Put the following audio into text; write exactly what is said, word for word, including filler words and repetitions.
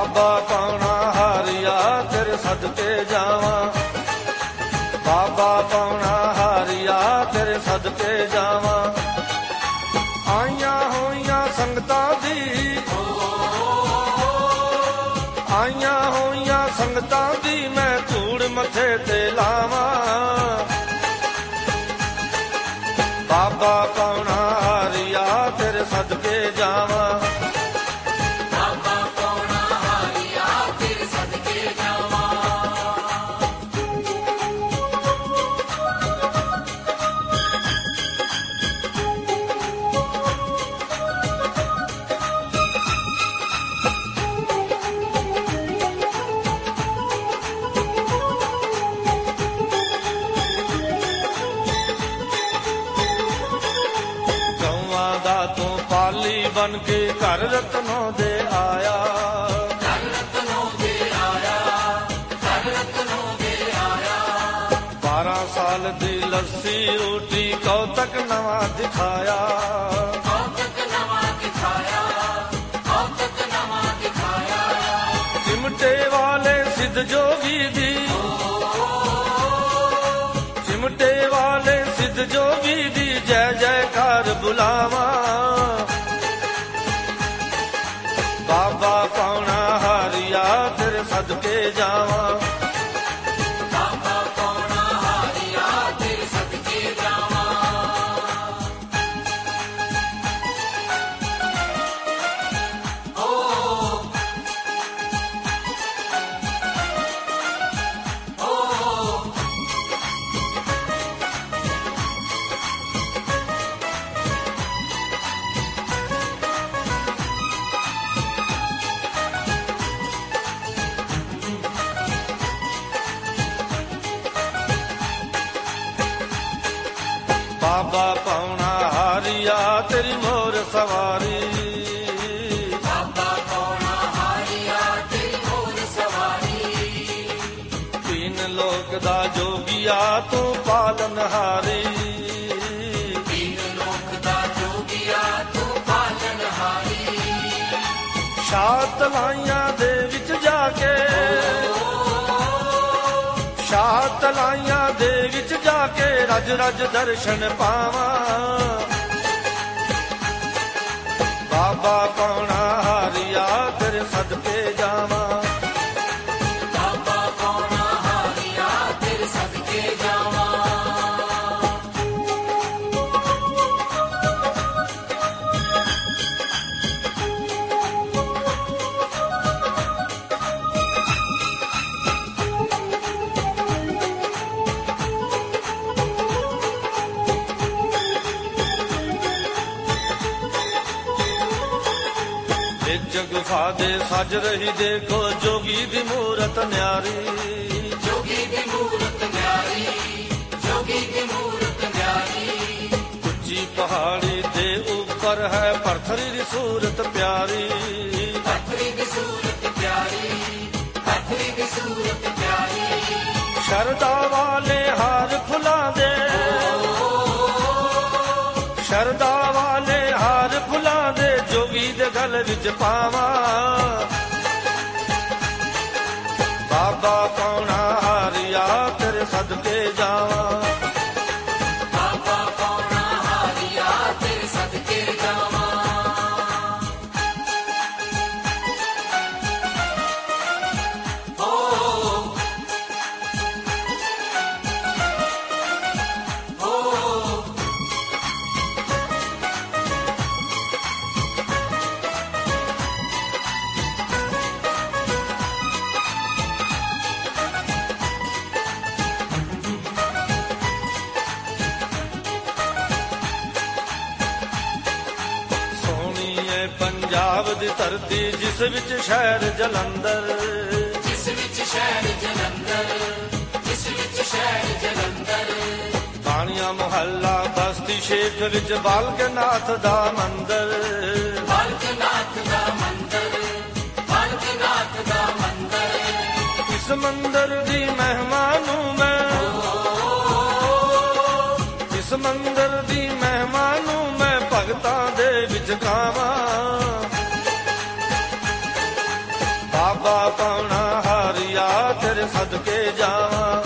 ਬਾਬਾ ਪਾਉਣਾ ਹਾਰਿਆ ਤੇਰੇ ਸਦਕੇ ਜਾਵਾਂ, ਬਾਬਾ ਪਾਉਣਾ ਹਾਰਿਆ ਤੇਰੇ ਸਦਕੇ ਜਾਵਾਂ। ਆਈਆਂ ਹੋਈਆਂ ਸੰਗਤਾਂ ਦੀ, ਆਈਆਂ ਹੋਈਆਂ ਸੰਗਤਾਂ ਦੀ ਮੈਂ ਧੂੜ ਮੱਥੇ ਤੇ ਲਾਵਾਂ। ਬਾਬਾ ਪਾਉਣਾ ਹਾਰਿਆ ਤੇਰੇ ਸਦਕੇ ਜਾਵਾਂ, ਬਾਬਾ ਪਾਉਣਾ ਹਾਰਿਆ ਤੇਰੇ ਸਦਕੇ ਜਾਵਾਂ। ਗਊਆਂ ਦਾ ਤੂੰ ਪਾਲੀ ਬਨ ਕੇ ਘਰ ਰਤਨੋਂ ਦੇ ਆਇਆ, ਘਰ ਰਤਨੋਂ ਦੇ ਆਇਆ, ਘਰ ਰਤਨੋਂ ਦੇ ਆਇਆ। ਬਾਰਾਂ ਸਾਲ ਦੀ ਲੱਸੀ ਰੋਟੀ ਕੌਤਕ ਨਵਾਂ ਦਿਖਾਇਆ, ਕੌਤਕ ਨਵਾਂ ਦਿਖਾਇਆ, ਕੌਤਕ ਨਵਾਂ ਦਿਖਾਇਆ। ਚਿਮਟੇ ਵਾਲੇ ਸਿੱਧ ਜੋਗੀ ਦੀ, ਚਿਮਟੇ ਵਾਲੇ ਸਿੱਧ ਜੋਗੀ ਦੀ ਜੈ ਜੈਕਾਰ ਬੁਲਾਵਾਂ। ਬਾਬਾ ਪਾਉਣਾ ਹਾਰਿਆ ਤੇਰੇ ਸਦਕੇ ਜਾਵਾਂ, ਬਾਬਾ ਪਾਉਣਾ ਹਾਰਿਆ ਤੇਰੇ ਸਦਕੇ ਜਾਵਾਂ। ਬਾਬਾ ਪਾਉਣਾ ਹਾਰਿਆ ਤੇਰੀ ਮੋਰ ਸਵਾਰੀ, ਬਾਬਾ ਪਾਉਣਾ ਹਾਰਿਆ ਤੇਰੀ ਮੋਰ ਸਵਾਰੀ। ਤੀਨ ਲੋਕ ਦਾ ਜੋਗੀਆ ਤੂੰ ਪਾਲਨ ਹਾਰੀ, ਦੀਨ ਲੋਕ ਦਾ ਜੋਗੀਆ ਤੂੰ ਪਾਲਨ ਹਾਰੀ। ਸ਼ਾਹ ਤਲਾਈਆਂ ਦੇ ਵਿੱਚ ਜਾ ਕੇ, ਸ਼ਾਹ ਤਲਾਈਆਂ ਦੇ ਵਿੱਚ ਜਾ ਕੇ ਰਜ ਰਜ ਦਰਸ਼ਨ ਪਾਵਾਂ। ਬਾਬਾ ਪਾਉਣਾ ਹਾਰਿਆ ਤੇਰੇ ਸਦਕੇ ਜਾਵਾਂ, ਬਾਬਾ ਪਾਉਣਾ ਹਾਰਿਆ ਤੇਰੇ ਸਦਕੇ ਜਾਵਾਂ। ਵਿੱਚ ਗੁਫਾ ਦੇ ਸਜ ਰਹੀ ਦੇਖੋ ਜੋਗੀ ਦੀ ਮੂਰਤ ਨਿਆਰੀ, ਜੋਗੀ ਦੀ ਮੂਰਤ ਨਿਆਰੀ, ਜੋਗੀ ਦੀ ਮੂਰਤ ਨਿਆਰੀ। ਉੱਚੀ ਪਹਾੜੀ ਦੇ ਉੱਪਰ ਹੈ ਪਰਥਰੀ ਦੀ ਸੂਰਤ ਪਿਆਰੀ, ਪੱਥਰੀ ਦੀ ਸੂਰਤ ਪਿਆਰੀ, ਪੱਥਰੀ ਦੀ ਸੂਰਤ ਪਿਆਰੀ। ਸ਼ਰਦਾ ਵਾਲੇ ਹਾਰ ਫੁੱਲਾਂ ਦੇ, ਸ਼ਰਦਾ ਵਾਲੇ ਹਾਰ ਫੁੱਲਾਂ ਦੇ ਜੋਗੀ ਦੇ ਗਲ ਵਿੱਚ ਪਾਵਾਂ। ਬਾਬਾ ਪਾਉਣਾ ਹਾਰਿਆ ਤੇਰੇ ਸਦਕੇ ਜਾਵਾਂ, ਬਾਬਾ ਪਾਉਣਾ ਹਾਰਿਆ ਤੇਰੇ ਸਦਕੇ ਜਾਵਾਂ। ਪੰਜਾਬ ਦੀ ਧਰਤੀ ਜਿਸ ਵਿੱਚ ਸ਼ਹਿਰ ਜਲੰਧਰ, ਜਿਸ ਵਿੱਚ ਸ਼ਹਿਰ ਜਲੰਧਰ, ਜਿਸ ਵਿੱਚ ਸ਼ਹਿਰ ਜਲੰਧਰ। ਬਾਣੀਆਂ ਮੁਹੱਲਾ ਬਸਤੀ ਸ਼ੇਖ ਵਿੱਚ ਬਾਲਕਨਾਥ ਦਾ ਮੰਦਰ, ਬਾਲਕਨਾਥ ਦਾ ਮੰਦਰ, ਬਾਲਕਨਾਥ ਦਾ ਮੰਦਰ। ਇਸ ਮੰਦਰ ਦੀ ਮਹਿਮਾ ਨੂੰ ਮੈਂ, ਇਸ ਮੰਦਰ ਦੀ ਮਹਿਮਾ ਨੂੰ ਮੈਂ ਭਗਤਾਂ ਦੇ ਵਿੱਚ ਗਾਵਾਂ। ਬਾਬਾ ਪਾਉਣਾ ਹਾਰਿਆ ਤੇਰੇ ਸਦਕੇ ਜਾਵਾਂ।